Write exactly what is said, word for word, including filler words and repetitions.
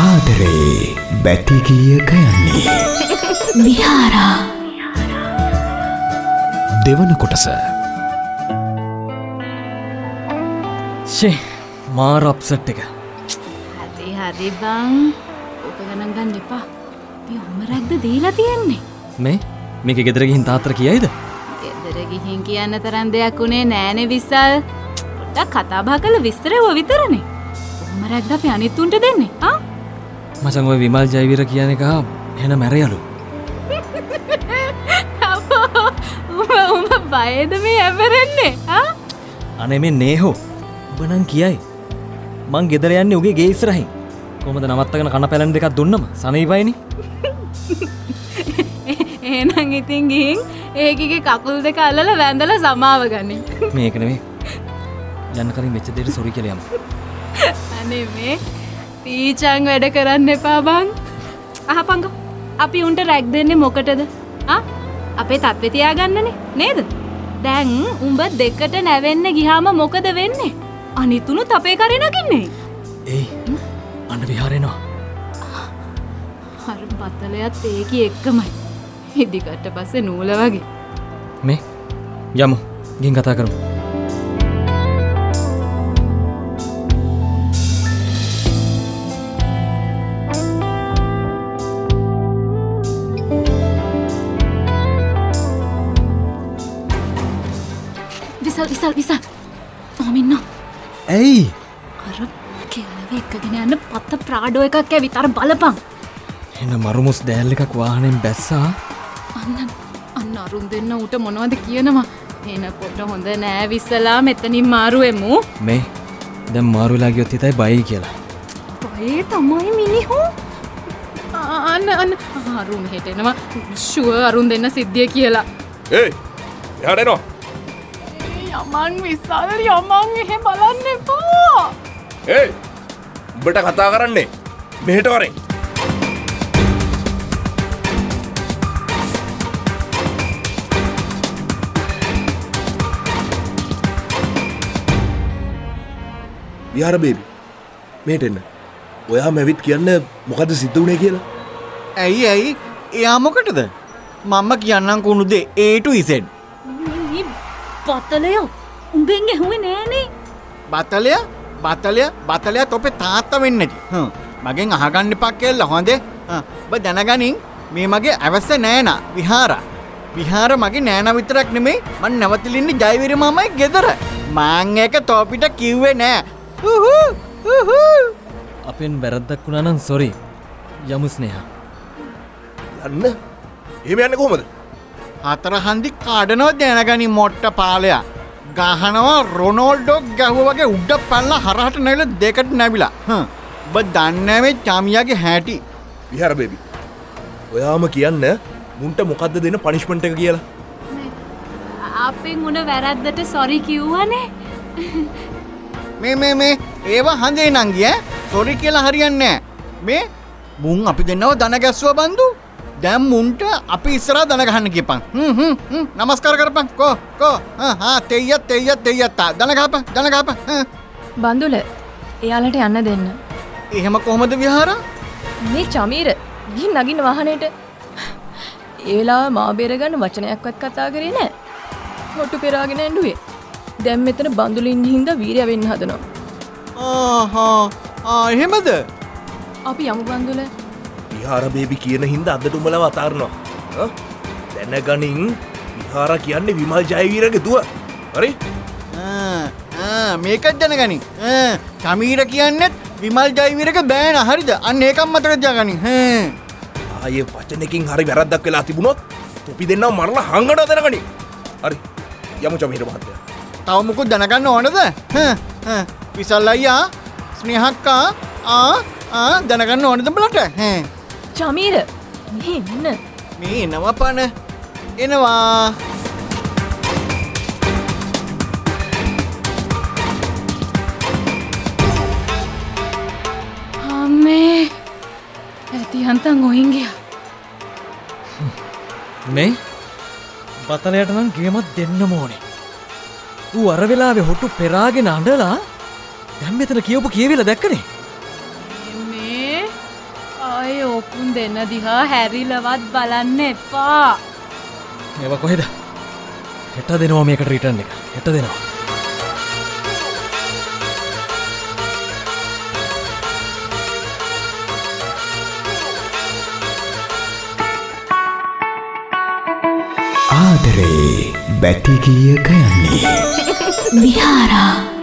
ආදරේ බැතිගිය කයන්නේ විහාරා දෙවන කොටස. ෂේ මාර අප්සෙට් එක. හරි හරි බං. ඕක ගණන් ගන්න එපා. අපි හොමරක්ද දීලා තියෙන්නේ. මේ මේක ගෙදර ගිහින් තාත්තට කියයිද? ගෙදර ගිහින් කියන්න තරම් දෙයක් උනේ නෑනේ විසල්. පොඩ්ඩක් කතා බහ කරලා විස්තරව විතරනේ. හොමරක්ද අපි අනිත් උන්ට දෙන්නේ. ආ? මචං ඔය විමල් ජයවීර කියන එක එහෙනම් මැරයලු. අපෝ උඹ බයද මේ ඇවරන්නේ? ආ? අනේ මේ නේහෝ. ඔබ නම් කියයි. මං ගෙදර යන්නේ උගේ ගේ ඉස්සරහින්. කොහමද නවත්තගෙන කන පැලෙන දෙකක් දුන්නම සනීපයිනේ. එහෙනම් ඉතින් ගිහින් ඒකිගේ කකුල් දෙක අල්ලලා වැඳලා සමාව ගන්න. මේක නෙමෙයි. යන්න කලින් මෙච්ච දෙයට සෝරි කියලා යමු. අනේ මේ පීචං වැඩ කරන්න එපා බං. අහපංග. අපි උන්ට රැක් දෙන්නේ මොකටද? ආ? අපේ තත්ත්වේ තියාගන්නනේ නේද? දැන් උඹ දෙකට නැවෙන්න ගියාම මොකද වෙන්නේ? අනිතුනුත් අපේ කරේ නගින්නේ. ඒයි. අන්න විහාරේනවා. අර බතලයත් ඒකි එක්කමයි. ඉදිකට පස්සේ නූල වගේ. මේ යමු. ගිහින් කතා කරමු. විසල් විසල් විසල්. මමින්නා. ඇයි? අර කෙලව එකගෙන යන පත්ත ප්‍රාඩෝ එකක් ඇවිත් අර බලපං. එන මරුමුස් දෑල් එකක් වාහනෙන් බැස්සා. අන්න අන්න අරුන් දෙන්න ඌට මොනවද කියනවා? එනකොට හොඳ නෑ විසලා මෙතනින් මාරුවෙමු. මේ දැන් මාරු වෙලා ගියොත් හිතයි බයයි කියලා. බයේ තමයි මිනිහෝ. අන්න අන්න අරුන් හෙට එනවා. ෂුවර් අරුන් දෙන්න සිද්ධිය කියලා. ඒයි එහාට එනවා. යමන් විසල් යමන් එහෙ බලන්න එපා. ඒයි උඹට කතා කරන්නේ මෙහෙට වරෙන්. විහාර බේබි මෙහෙට එන්න. ඔයා මැවිත් කියන්න මොකද සිද්ධ වුනේ කියලා. ඇයි ඇයි එයා මොකටද? මම්ම කියන්නම් කුණු දේ A to Z. මේ බතලයෝ උඹෙන් ඇහුවේ නෑනේ. බතලය බතලය බතලය තොපේ තාත්තා වෙන්නේ නැති. හ්ම් මගෙන් අහගන්න එපා කියලා හොඳේ. හ්ම් ඔබ දැනගනින් මේ මගේ අවස්ස නෑනා විහාරා. විහාර මගේ නෑනා විතරක් නෙමෙයි මං නැවතිලින්නේ ජයවීර මාමයි ගෙදර. මාන් එක තෝපිට කිව්වේ නෑ. හුහු හුහු අපෙන් වැරද්දක් වුණා නම් සෝරි. යමු ස්නේහා. යන්න. එහෙම යන්නේ කොහමද? හතර හන්දි කාඩනවා දැනගනි මොට්ට පාලයා. ගහනවා රොනෝල්ඩෝ ගැහුවා වගේ උඩ පැනලා හරහට නැවිලා දෙකට නැවිලා. හ්ම්. ඔබ දන්නේ මේ චාමියාගේ හැටි. විහාර බේබි. ඔයාම කියන්න මුන්ට මොකද්ද දෙන පනිෂ්මන්ට් එක කියලා. අපෙන් උන වැරද්දට සොරි කිව්වනේ. මේ මේ මේ ඒවා හඳේ නංගි ඈ. සොරි කියලා හරියන්නේ නෑ. මේ මුන් අපි දෙන්නව දන ගැස්සුවා බන්දු. දැන් මුන්ට අපි ඉස්සරහා දන ගහන්න කියපන්. හ්ම් හ්ම් හ්ම් නමස්කාර කරපන්. කො කො හා හා තෙయ్య තෙయ్య තෙయ్య තා දන ගහපන් දන ගහපන්. බන්දුල එයාලට යන්න දෙන්න. එහෙම කොහමද විහාරා? මේ චමීර ගිහින් නගින්න වාහනේට. ඒ වෙලාව මා බේරගන්න වචනයක්වත් කතා කරේ නෑ. හොටු පෙරාගෙන ඇඬුවේ. දැන් මෙතන බඳුලින් හින්දා වීරය වෙන්න හදනවා. ආහා ආ එහෙමද? අපි යමු බඳුල. විහාර බේබි කියන හින්දා අදට උඹලව අතාරනවා. ඈ දැනගනින් විහාර කියන්නේ විමල් ජයවීරගේ දුව. හරි? ආ ආ මේකත් දැනගනින්. ආ චමීර කියන්නේත් විමල් ජයවීරගේ බෑන හරිද? අන්න ඒකම මතක තියාගනින්. හ්ම්. ආයේ වචනකින් හරි වැරද්දක් වෙලා තිබුණොත් තොපි දෙන්නව මරලා හංගනවා දැනගනින්. හරි. යමු චමීර මහත්තයා. තව මොකද දැනගන්න ඕනද? හ්ම් හ්ම් විසල් අයියා ස්නේහක්කා ආ ආ දැනගන්න ඕනද බලට? හ්ම් චමීර මෙහෙ එන්න. මේ එනවා පන එනවා. අම්මේ ඇති හන්තන් ඔයින් ගියා. මේ බතලයට නම් ගේමක් දෙන්නම ඕනේ. ඌ අර වෙලාවේ හොටු පෙරාගෙන අඬලා දැන් මෙතන කියවපු කියවිලා දැක්කනේ. මේ ඔපුන් දෙන්න දිහා හැරිලවත් බලන්න එපා. ඒව කොහෙද? හෙට දෙනවා මේකට රිටර්න් එක. හෙට දෙනවා. ආදරේ බැතිගිය කයන්නේ විහාරා